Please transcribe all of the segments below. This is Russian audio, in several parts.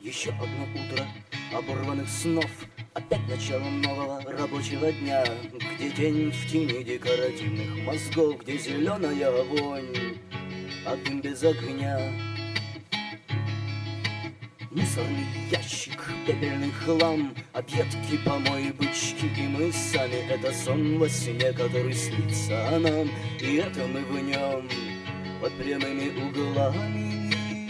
Еще одно утро оборванных снов, опять начало нового рабочего дня, где день в тени декоративных мозгов, где зеленая вонь, а дым без огня. Мусорный ящик, пепельный хлам, объедки, помои, бычки и мы сами. Это сон во сне, который снится нам, и это мы в нем под прямыми углами.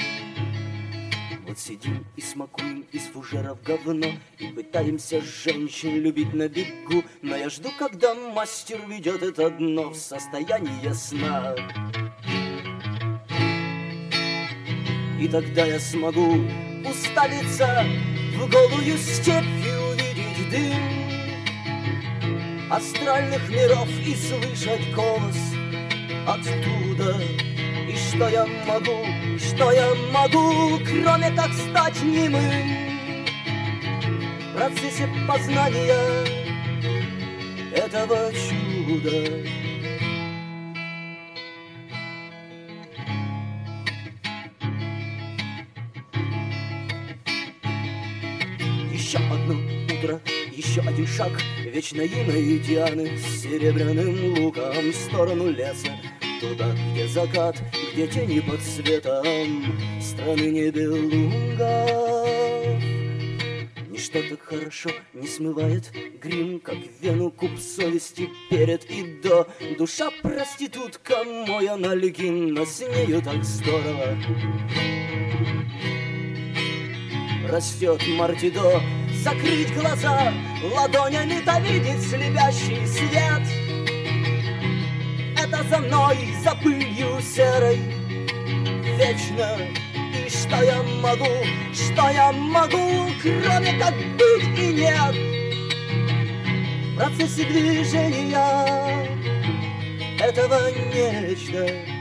Вот сидим и смакуем из фужеров говно и пытаемся женщин любить на бегу. Но я жду, когда мастер ведет это дно в состояние сна. И тогда я смогу уставиться в голую степь и увидеть дым астральных миров и слышать голос оттуда. И что я могу, кроме как стать немым в процессе познания этого чуда. Еще одно утро, еще один шаг вечно юной Дианы с серебряным луком в сторону леса, туда, где закат, где тени под светом страны Нибелунгов. Ничто так хорошо не смывает грим, как вену куб совести перед и до. Душа проститутка мой анальгин, но с нею так здорово. Растет мартидо, закрыть глаза, ладонями-то видеть слепящий свет. Это за мной, за пылью серой, вечно. И что я могу, кроме как быть и нет в процессе движения этого нечто.